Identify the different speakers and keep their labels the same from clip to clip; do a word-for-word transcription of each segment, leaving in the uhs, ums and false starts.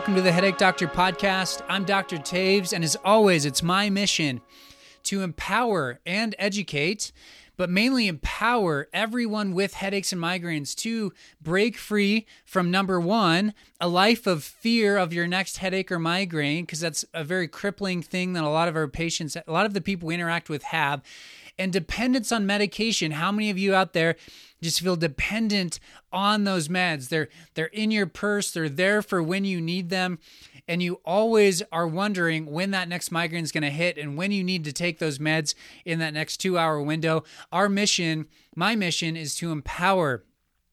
Speaker 1: welcome to the Headache Doctor podcast. I'm Doctor Taves, and as always, it's my mission to empower and educate, but mainly empower everyone with headaches and migraines to break free from, number one, a life of fear of your next headache or migraine, because that's a very crippling thing that a lot of our patients, a lot of the people we interact with have, and dependence on medication. How many of you out there just feel dependent on those meds? They're they're in your purse, they're there for when you need them, and you always are wondering when that next migraine is going to hit and when you need to take those meds in that next two-hour window. Our mission, my mission, is to empower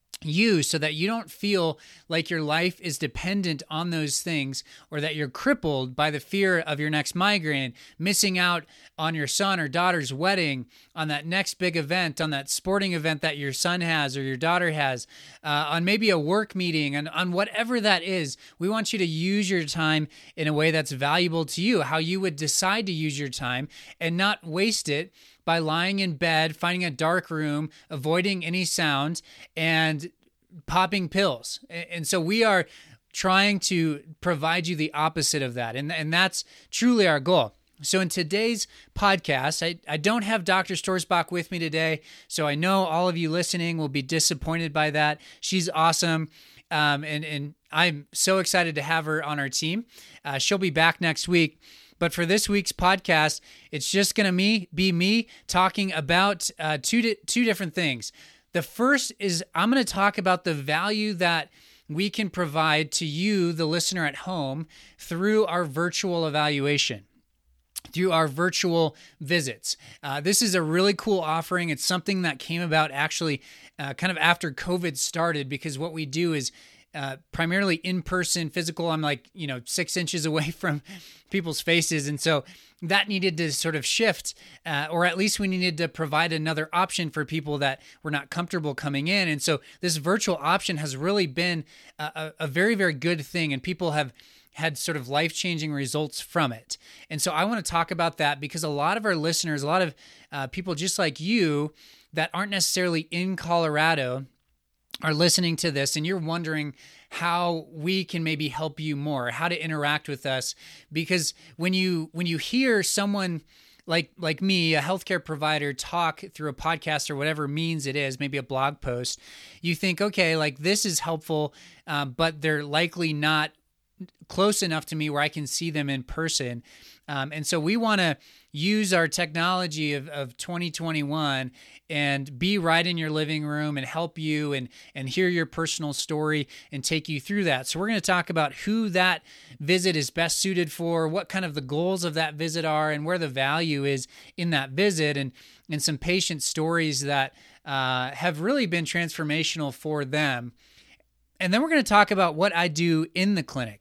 Speaker 1: you so that you don't feel like your life is dependent on those things, or that you're crippled by the fear of your next migraine, missing out on your son or daughter's wedding, on that next big event, on that sporting event that your son has or your daughter has, uh, on maybe a work meeting, and on whatever that is. We want you to use your time in a way that's valuable to you, how you would decide to use your time, and not waste it by lying in bed, finding a dark room, avoiding any sound, and popping pills. And so we are trying to provide you the opposite of that. And, and that's truly our goal. So in today's podcast, I, I don't have Doctor Storsbach with me today, so I know all of you listening will be disappointed by that. She's awesome. Um, and, and I'm so excited to have her on our team. Uh, she'll be back next week. But for this week's podcast, it's just going to me be me talking about uh, two di- two different things. The first is I'm going to talk about the value that we can provide to you, the listener at home, through our virtual evaluation, through our virtual visits. Uh, this is a really cool offering. It's something that came about actually uh, kind of after COVID started, because what we do is Uh, primarily in-person physical. I'm like, you know, six inches away from people's faces. And so that needed to sort of shift, uh, or at least we needed to provide another option for people that were not comfortable coming in. And so this virtual option has really been a, a very, very good thing. And people have had sort of life-changing results from it. And so I want to talk about that, because a lot of our listeners, a lot of uh, people just like you that aren't necessarily in Colorado are listening to this, and you're wondering how we can maybe help you more, how to interact with us. Because when you when you hear someone like like me, a healthcare provider, talk through a podcast or whatever means it is, maybe a blog post, you think, okay, like this is helpful, um, but they're likely not close enough to me where I can see them in person. Um, and so we want to use our technology of, of twenty twenty-one and be right in your living room and help you and, and hear your personal story and take you through that. So we're going to talk about who that visit is best suited for, what kind of the goals of that visit are, and where the value is in that visit, and, and some patient stories that uh, have really been transformational for them. And then we're going to talk about what I do in the clinic.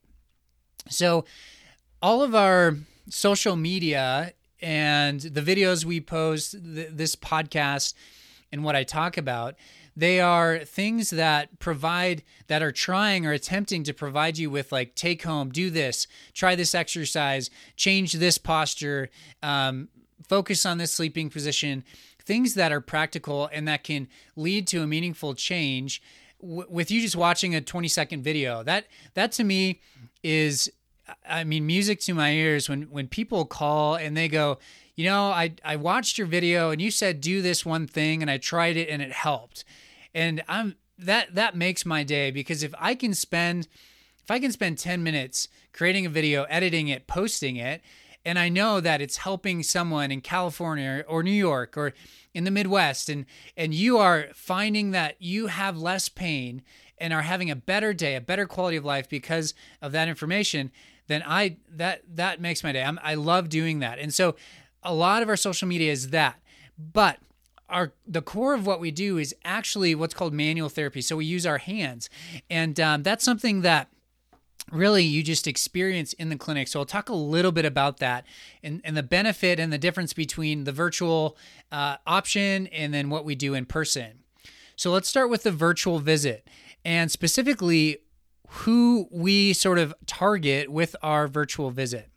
Speaker 1: So all of our social media and the videos we post, th- this podcast, and what I talk about, they are things that provide, that are trying or attempting to provide you with, like, take home, do this, try this exercise, change this posture, um, focus on this sleeping position, things that are practical and that can lead to a meaningful change w- with you just watching a twenty second video. That, that to me is, I mean, music to my ears when, when people call and they go, you know, I, I watched your video and you said, do this one thing, and I tried it and it helped. And I'm that, that makes my day, because if I can spend, if I can spend ten minutes creating a video, editing it, posting it, and I know that it's helping someone in California or New York or in the Midwest, and, and you are finding that you have less pain and are having a better day, a better quality of life because of that information, then I that that makes my day. I'm, I love doing that. And so a lot of our social media is that. But our the core of what we do is actually what's called manual therapy. So we use our hands. And um, that's something that really you just experience in the clinic. So I'll talk a little bit about that and, and the benefit and the difference between the virtual uh, option and then what we do in person. So let's start with the virtual visit, and specifically who we sort of target with our virtual visit.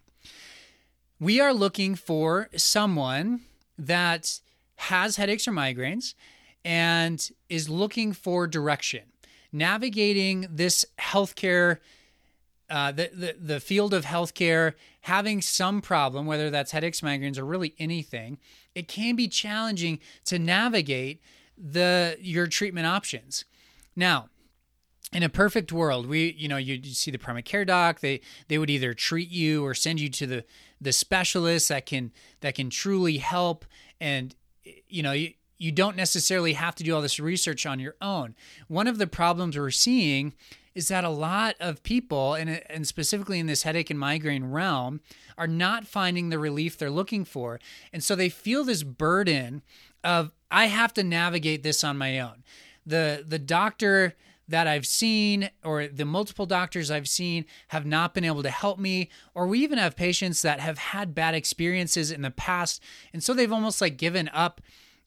Speaker 1: We are looking for someone that has headaches or migraines and is looking for direction, navigating this healthcare uh, the, the the field of healthcare having some problem, whether that's headaches, migraines, or really anything, it can be challenging to navigate the your treatment options. Now, in a perfect world, we, you know, you, you see the primary care doc, they, they would either treat you or send you to the, the specialist that can, that can truly help. And, you know, you, you don't necessarily have to do all this research on your own. One of the problems we're seeing is that a lot of people, and, and specifically in this headache and migraine realm, are not finding the relief they're looking for. And so they feel this burden of, I have to navigate this on my own. The, the doctor that I've seen, or the multiple doctors I've seen, have not been able to help me, or we even have patients that have had bad experiences in the past, and so they've almost like given up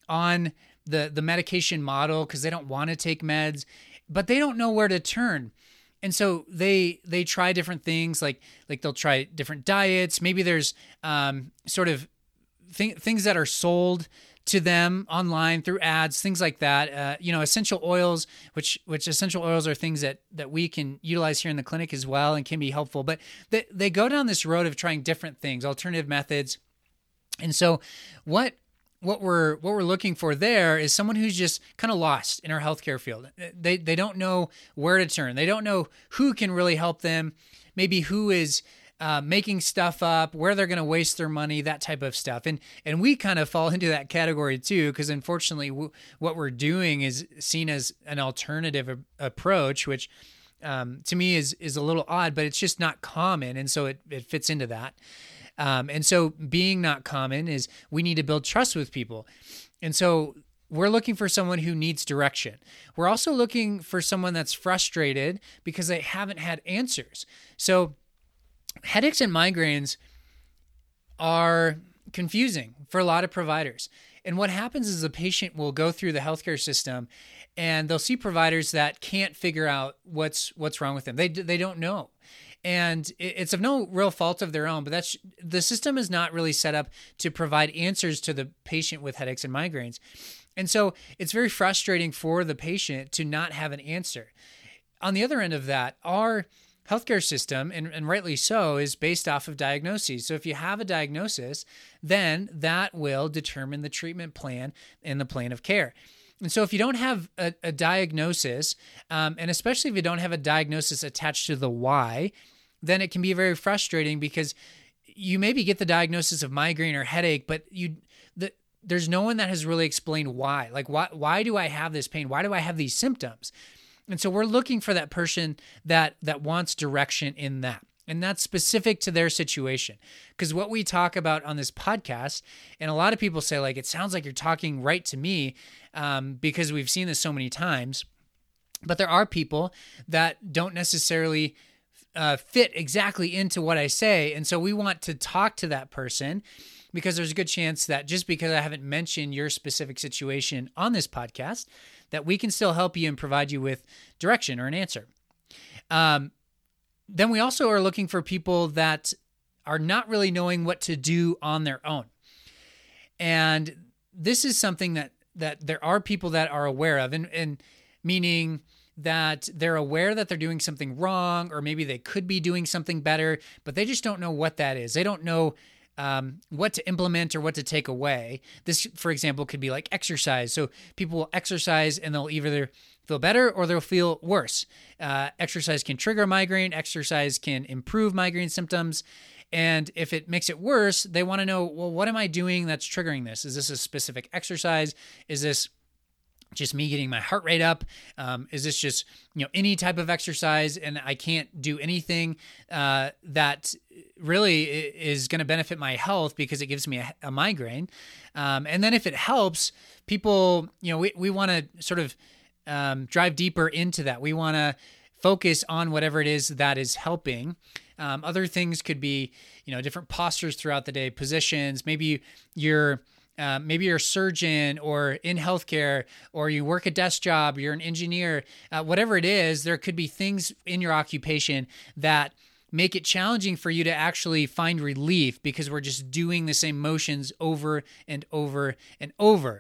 Speaker 1: on the the medication model because they don't want to take meds, but they don't know where to turn. And so they they try different things, like like they'll try different diets. Maybe there's um, sort of th- things that are sold to them online through ads, things like that. Uh, you know, essential oils, which which essential oils are things that that we can utilize here in the clinic as well and can be helpful. But they they go down this road of trying different things, alternative methods. And so what what we're what we're looking for there is someone who's just kind of lost in our healthcare field. They they don't know where to turn. They don't know who can really help them. Maybe who is Uh, making stuff up, where they're going to waste their money, that type of stuff. And and we kind of fall into that category too, because unfortunately w- what we're doing is seen as an alternative a- approach, which um, to me is is a little odd, but it's just not common. And so it, it fits into that. Um, and so being not common is we need to build trust with people. And so we're looking for someone who needs direction. We're also looking for someone that's frustrated because they haven't had answers. So headaches and migraines are confusing for a lot of providers. And what happens is the patient will go through the healthcare system and they'll see providers that can't figure out what's what's wrong with them. They they don't know. And it's of no real fault of their own, but that's the system is not really set up to provide answers to the patient with headaches and migraines. And so it's very frustrating for the patient to not have an answer. On the other end of that, our healthcare system, and, and rightly so, is based off of diagnoses. So if you have a diagnosis, then that will determine the treatment plan and the plan of care. And so if you don't have a, a diagnosis, um, and especially if you don't have a diagnosis attached to the why, then it can be very frustrating because you maybe get the diagnosis of migraine or headache, but you the, there's no one that has really explained why. Like, why, why do I have this pain? Why do I have these symptoms? And so we're looking for that person that that wants direction in that. And that's specific to their situation. Because what we talk about on this podcast, and a lot of people say, like, it sounds like you're talking right to me um, because we've seen this so many times. But there are people that don't necessarily uh, fit exactly into what I say. And so we want to talk to that person because there's a good chance that just because I haven't mentioned your specific situation on this podcast, that we can still help you and provide you with direction or an answer. Um, then we also are looking for people that are not really knowing what to do on their own. And this is something that that there are people that are aware of, and, and meaning that they're aware that they're doing something wrong, or maybe they could be doing something better, but they just don't know what that is. They don't know Um, what to implement or what to take away. This, for example, could be like exercise. So people will exercise and they'll either feel better or they'll feel worse. Uh, exercise can trigger migraine. Exercise can improve migraine symptoms. And if it makes it worse, they want to know, well, what am I doing that's triggering this? Is this a specific exercise? Is this just me getting my heart rate up? Um, is this just, you know, any type of exercise and I can't do anything uh, that really is going to benefit my health because it gives me a, a migraine? Um, and then if it helps, people, you know, we, we want to sort of um, drive deeper into that. We want to focus on whatever it is that is helping. Um, other things could be, you know, different postures throughout the day, positions. Maybe you're Uh, maybe you're a surgeon or in healthcare, or you work a desk job, you're an engineer, uh, whatever it is, there could be things in your occupation that make it challenging for you to actually find relief because we're just doing the same motions over and over and over.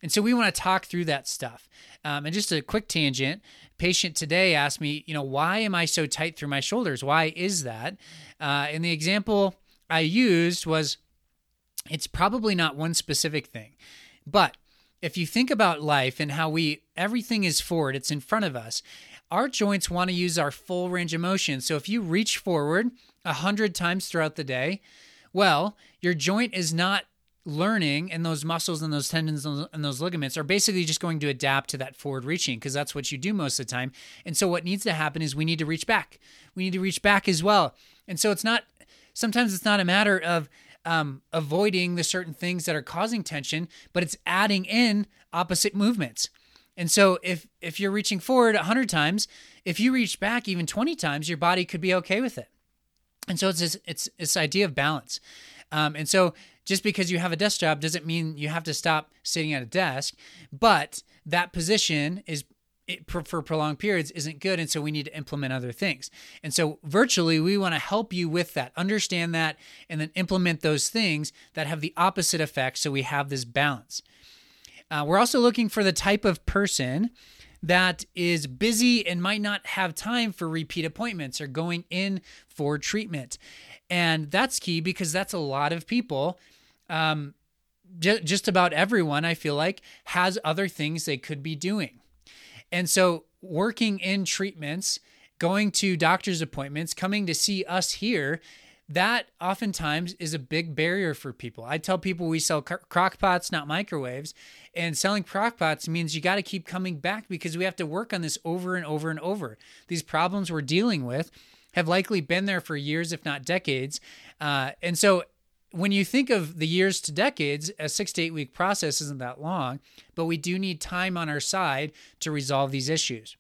Speaker 1: And so we want to talk through that stuff. Um, and just a quick tangent, patient today asked me, you know, why am I so tight through my shoulders? Why is that? Uh, and the example I used was, it's probably not one specific thing. But if you think about life and how we, everything is forward, it's in front of us, our joints want to use our full range of motion. So if you reach forward a hundred times throughout the day, well, your joint is not learning, and those muscles and those tendons and those ligaments are basically just going to adapt to that forward reaching, because that's what you do most of the time. And so what needs to happen is we need to reach back. We need to reach back as well. And so it's not, sometimes it's not a matter of um, avoiding the certain things that are causing tension, but it's adding in opposite movements. And so if if you're reaching forward one hundred times, if you reach back even twenty times, your body could be okay with it. And so it's this, it's this idea of balance. Um, and so just because you have a desk job doesn't mean you have to stop sitting at a desk, but that position is it, for prolonged periods isn't good. And so we need to implement other things. And so virtually, we want to help you with that, understand that, and then implement those things that have the opposite effect. So we have this balance. Uh, we're also looking for the type of person that is busy and might not have time for repeat appointments or going in for treatment. And that's key, because that's a lot of people. Um, j- just about everyone, I feel like, has other things they could be doing. And so working in treatments, going to doctor's appointments, coming to see us here, that oftentimes is a big barrier for people. I tell people we sell crock pots, not microwaves. And selling crock pots means you got to keep coming back, because we have to work on this over and over and over. These problems we're dealing with have likely been there for years, if not decades. Uh, and so when you think of the years to decades, a six to eight week process isn't that long, but we do need time on our side to resolve these issues.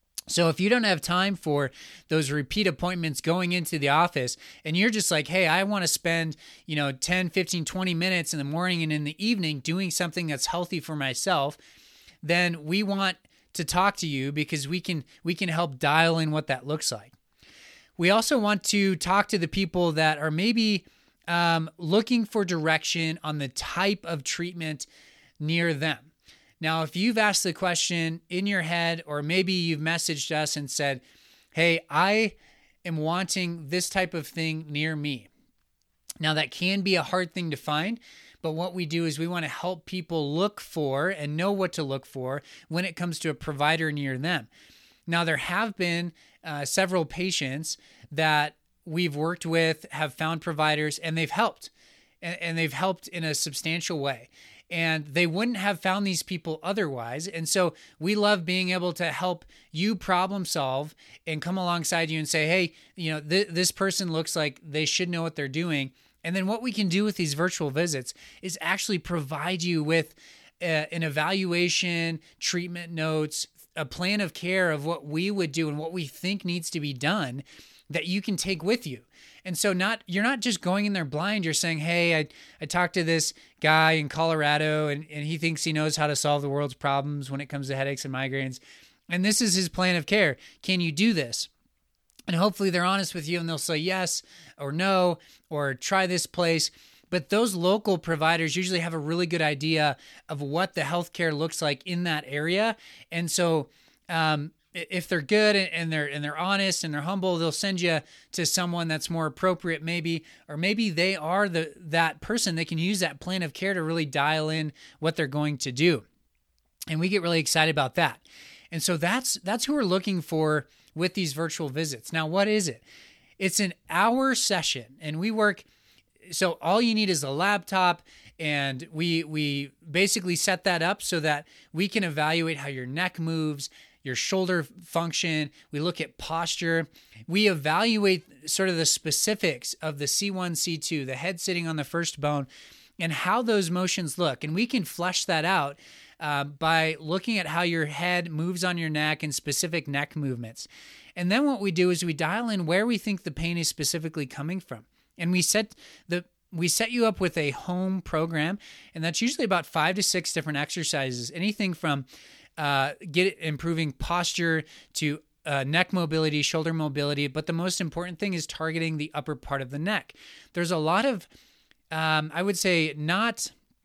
Speaker 1: So if you don't have time for those repeat appointments going into the office, and you're just like, hey, I want to spend, you know, ten, fifteen, twenty minutes in the morning and in the evening doing something that's healthy for myself, then we want to talk to you, because we can we can help dial in what that looks like. We also want to talk to the people that are maybe um, looking for direction on the type of treatment near them. Now, if you've asked the question in your head, or maybe you've messaged us and said, hey, I am wanting this type of thing near me. Now, that can be a hard thing to find, but what we do is we want to help people look for and know what to look for when it comes to a provider near them. Now, there have been uh, several patients that we've worked with, have found providers, and they've helped, and, and they've helped in a substantial way. And they wouldn't have found these people otherwise. And so we love being able to help you problem solve and come alongside you and say, hey, you know, th- this person looks like they should know what they're doing. And then what we can do with these virtual visits is actually provide you with uh, an evaluation, treatment notes, a plan of care of what we would do and what we think needs to be done that you can take with you. And so not you're not just going in there blind. You're saying, hey, I, I talked to this guy in Colorado, and, and he thinks he knows how to solve the world's problems when it comes to headaches and migraines. And this is his plan of care. Can you do this? And hopefully they're honest with you, and they'll say yes or no, or try this place. But those local providers usually have a really good idea of what the healthcare looks like in that area. And so um, if they're good and they're and they're honest and they're humble, they'll send you to someone that's more appropriate, maybe, or maybe they are the that person. They can use that plan of care to really dial in what they're going to do. And we get really excited about that. And so that's that's who we're looking for with these virtual visits. Now, what is it? It's an hour session, and we work. So all you need is a laptop, and we we basically set that up so that we can evaluate how your neck moves, your shoulder function. We look at posture. We evaluate sort of the specifics of the C one, C two, the head sitting on the first bone, and how those motions look. And we can flesh that out uh, by looking at how your head moves on your neck and specific neck movements. And then what we do is we dial in where we think the pain is specifically coming from. And we set the we set you up with a home program, and that's usually about five to six different exercises, anything from uh, get improving posture to uh, neck mobility, shoulder mobility. But the most important thing is targeting the upper part of the neck. There's a lot of, um, I would say, not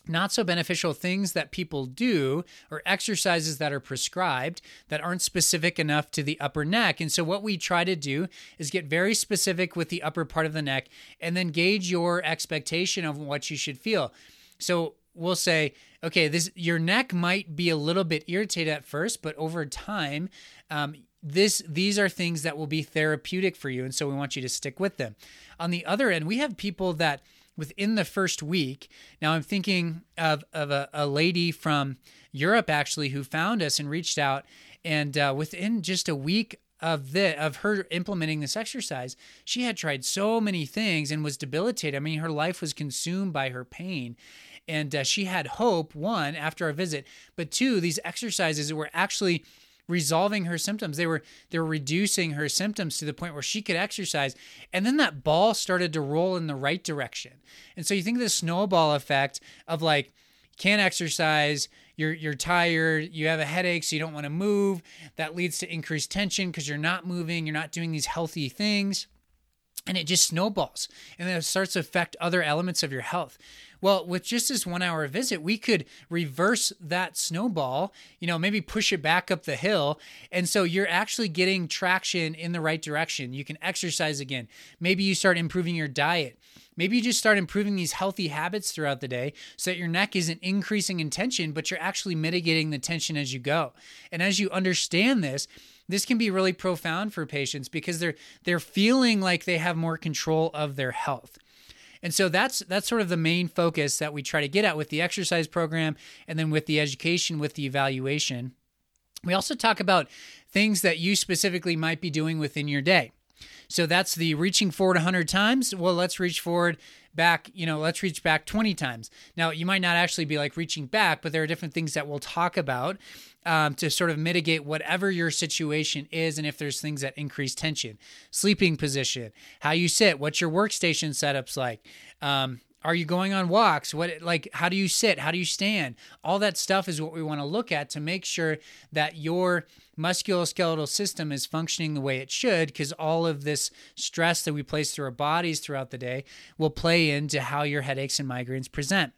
Speaker 1: not so beneficial things that people do or exercises that are prescribed that aren't specific enough to the upper neck. And so what we try to do is get very specific with the upper part of the neck and then gauge your expectation of what you should feel. So we'll say, okay, this your neck might be a little bit irritated at first, but over time, um, this these are things that will be therapeutic for you. And so we want you to stick with them. On the other end, we have people that within the first week, now I'm thinking of, of a, a lady from Europe actually who found us and reached out, and uh, within just a week of the of her implementing this exercise, she had tried so many things and was debilitated. I mean, her life was consumed by her pain. And uh, she had hope, one, after our visit, but two, these exercises were actually resolving her symptoms. They were they were reducing her symptoms to the point where she could exercise. And then that ball started to roll in the right direction. And so you think of the snowball effect of like, you can't exercise, you're you're tired, you have a headache, so you don't want to move. That leads to increased tension because you're not moving, you're not doing these healthy things. And it just snowballs. And then it starts to affect other elements of your health. Well, with just this one hour visit, we could reverse that snowball, you know, maybe push it back up the hill. And so you're actually getting traction in the right direction. You can exercise again. Maybe you start improving your diet. Maybe you just start improving these healthy habits throughout the day so that your neck isn't increasing in tension, but you're actually mitigating the tension as you go. And as you understand this, this can be really profound for patients because they're they're feeling like they have more control of their health. And so that's that's sort of the main focus that we try to get at with the exercise program and then with the education, with the evaluation. We also talk about things that you specifically might be doing within your day. So that's the reaching forward one hundred times. Well, let's reach forward back, you know, let's reach back twenty times. Now, you might not actually be like reaching back, but there are different things that we'll talk about um, to sort of mitigate whatever your situation is. And if there's things that increase tension, sleeping position, how you sit, what's your workstation setups like? Um, Are you going on walks? What, like, how do you sit? How do you stand? All that stuff is what we want to look at to make sure that your musculoskeletal system is functioning the way it should, because all of this stress that we place through our bodies throughout the day will play into how your headaches and migraines present.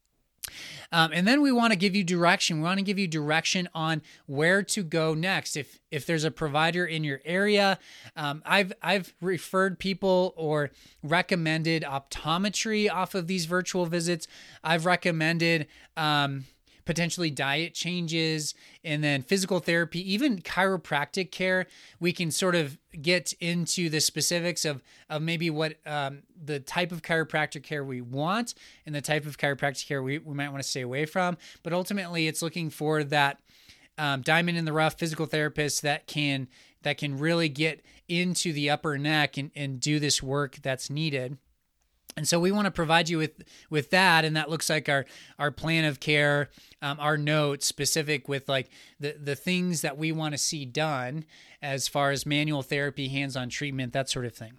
Speaker 1: Um, and then we want to give you direction. We want to give you direction on where to go next. If if there's a provider in your area, um, I've I've referred people or recommended optometry off of these virtual visits. I've recommended um, potentially diet changes, and then physical therapy, even chiropractic care. We can sort of get into the specifics of, of maybe what um, the type of chiropractic care we want and the type of chiropractic care we, we might want to stay away from. But ultimately, it's looking for that um, diamond in the rough physical therapist that can that can really get into the upper neck and, and do this work that's needed. And so we want to provide you with, with that, and that looks like our, our plan of care, um, our notes specific with like the, the things that we want to see done as far as manual therapy, hands-on treatment, that sort of thing.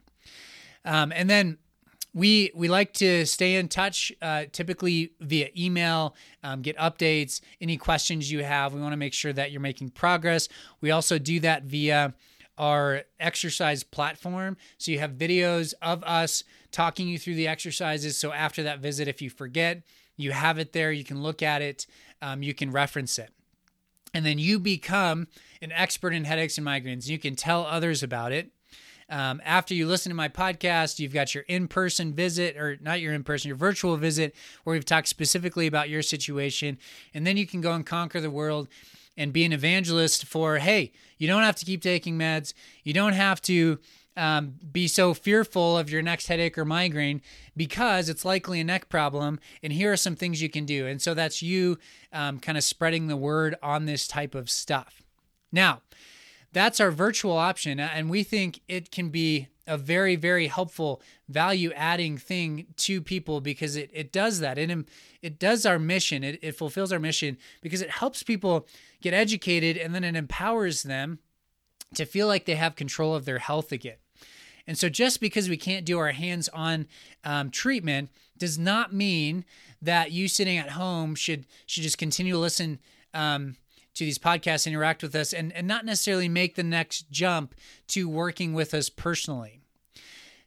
Speaker 1: Um, and then we we like to stay in touch, uh, typically via email, um, get updates, any questions you have. We want to make sure that you're making progress. We also do that via our exercise platform. So you have videos of us talking you through the exercises. So after that visit, if you forget, you have it there. You can look at it. Um, you can reference it. And then you become an expert in headaches and migraines. You can tell others about it. Um, after you listen to my podcast, you've got your in-person visit, or not your in-person, your virtual visit, where we've talked specifically about your situation. And then you can go and conquer the world and be an evangelist for, hey, you don't have to keep taking meds. You don't have to um, be so fearful of your next headache or migraine because it's likely a neck problem. And here are some things you can do. And so that's you um, kind of spreading the word on this type of stuff. Now, that's our virtual option. And we think it can be a very, very helpful value-adding thing to people because it, it does that. It, it does our mission. It, it fulfills our mission because it helps people get educated, and then it empowers them to feel like they have control of their health again. And so just because we can't do our hands-on um, treatment does not mean that you sitting at home should should just continue to listen um, to these podcasts, interact with us, and, and not necessarily make the next jump to working with us personally.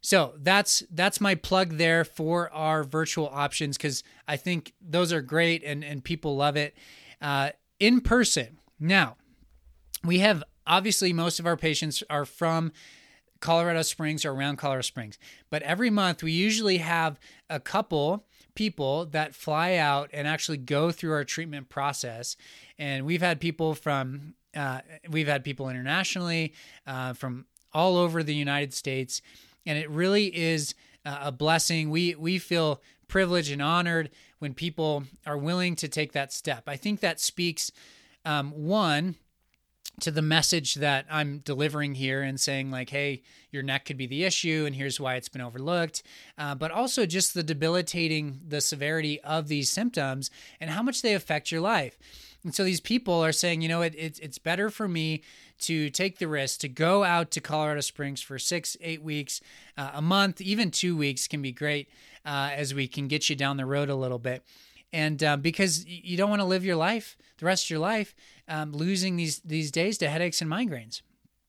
Speaker 1: So that's that's my plug there for our virtual options, because I think those are great and, and people love it. Uh, in person. Now, we have, obviously, most of our patients are from Colorado Springs or around Colorado Springs. But every month, we usually have a couple people that fly out and actually go through our treatment process. And we've had people from, uh, we've had people internationally, uh, from all over the United States. And it really is a blessing. We, we feel privileged and honored when people are willing to take that step. I think that speaks, um, one, to the message that I'm delivering here and saying like, hey, your neck could be the issue and here's why it's been overlooked. Uh, but also just the debilitating, the severity of these symptoms and how much they affect your life. And so these people are saying, you know, it, it, it's better for me to take the risk to go out to Colorado Springs for six, eight weeks, uh, a month, even two weeks can be great uh, as we can get you down the road a little bit. And uh, because you don't want to live your life, the rest of your life, um, losing these these days to headaches and migraines.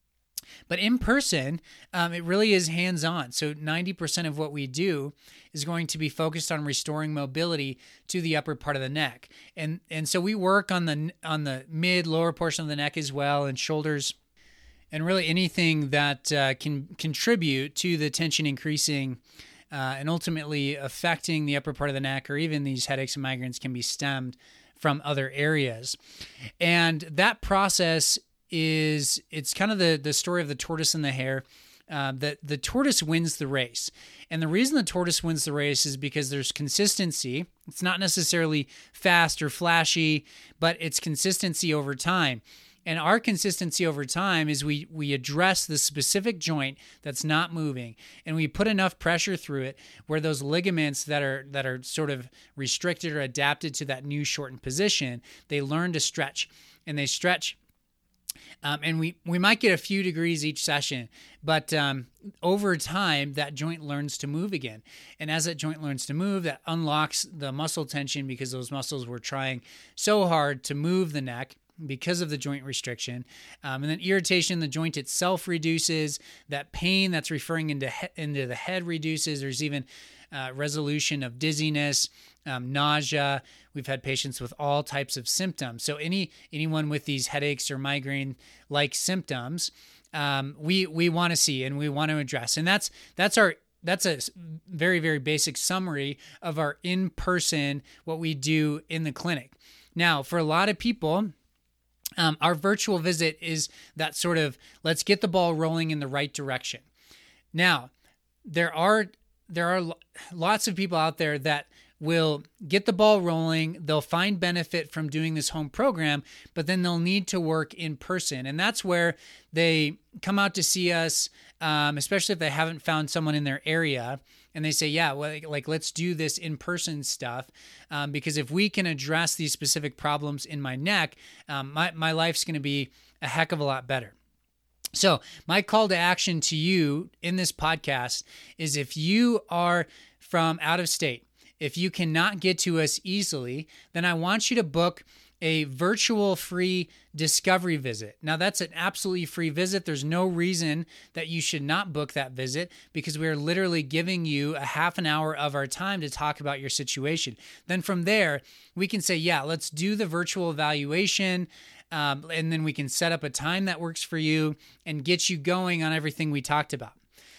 Speaker 1: But in person, um, it really is hands-on. So ninety percent of what we do is going to be focused on restoring mobility to the upper part of the neck. And and so we work on the on the mid, lower portion of the neck as well, and shoulders, and really anything that uh, can contribute to the tension increasing uh, and ultimately affecting the upper part of the neck, or even these headaches and migraines can be stemmed from other areas. And that process is, it's kind of the, the story of the tortoise and the hare. Uh, the, the tortoise wins the race. And the reason the tortoise wins the race is because there's consistency. It's not necessarily fast or flashy, but it's consistency over time. And our consistency over time is we we address the specific joint that's not moving, and we put enough pressure through it where those ligaments that are that are sort of restricted or adapted to that new shortened position, they learn to stretch, and they stretch. Um, and we, we might get a few degrees each session, but um, over time, that joint learns to move again. And as that joint learns to move, that unlocks the muscle tension because those muscles were trying so hard to move the neck because of the joint restriction. Um, and then irritation, the joint itself reduces. That pain that's referring into, he- into the head reduces. There's even uh, resolution of dizziness, um, nausea. We've had patients with all types of symptoms. So any anyone with these headaches or migraine-like symptoms, um, we we want to see and we want to address. And that's that's our that's a very, very basic summary of our in-person, what we do in the clinic. Now, for a lot of people, Um, our virtual visit is that sort of, let's get the ball rolling in the right direction. Now, there are there are lots of people out there that will get the ball rolling. They'll find benefit from doing this home program, but then they'll need to work in person. And that's where they come out to see us, um, especially if they haven't found someone in their area. And they say, yeah, well, like, like let's do this in-person stuff. Um, because if we can address these specific problems in my neck, um, my, my life's going to be a heck of a lot better. So my call to action to you in this podcast is, if you are from out of state, if you cannot get to us easily, then I want you to book a virtual free discovery visit. Now, that's an absolutely free visit. There's no reason that you should not book that visit, because we are literally giving you a half an hour of our time to talk about your situation. Then from there, we can say, yeah, let's do the virtual evaluation. Um, and then we can set up a time that works for you and get you going on everything we talked about.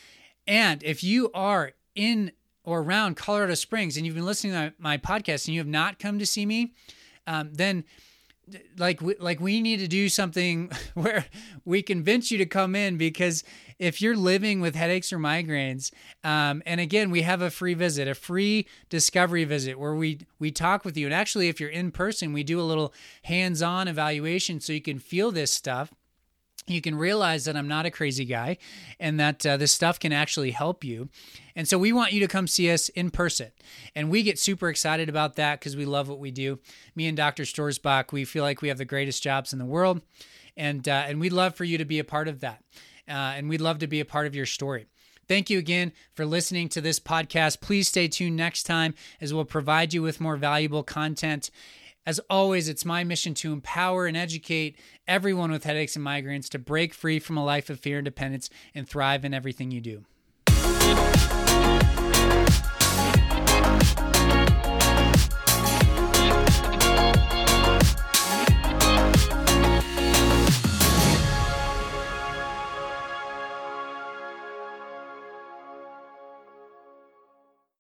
Speaker 1: And if you are in or around Colorado Springs and you've been listening to my, my podcast and you have not come to see me, um, then like we, like we need to do something where we convince you to come in, because if you're living with headaches or migraines, um, and again, we have a free visit, a free discovery visit where we, we talk with you. And actually, if you're in person, we do a little hands-on evaluation so you can feel this stuff. You can realize that I'm not a crazy guy and that uh, this stuff can actually help you. And so we want you to come see us in person. And we get super excited about that because we love what we do. Me and Doctor Storsbach, we feel like we have the greatest jobs in the world. And, uh, and we'd love for you to be a part of that. Uh, and we'd love to be a part of your story. Thank you again for listening to this podcast. Please stay tuned next time as we'll provide you with more valuable content. As always, it's my mission to empower and educate everyone with headaches and migraines to break free from a life of fear and dependence and thrive in everything you do.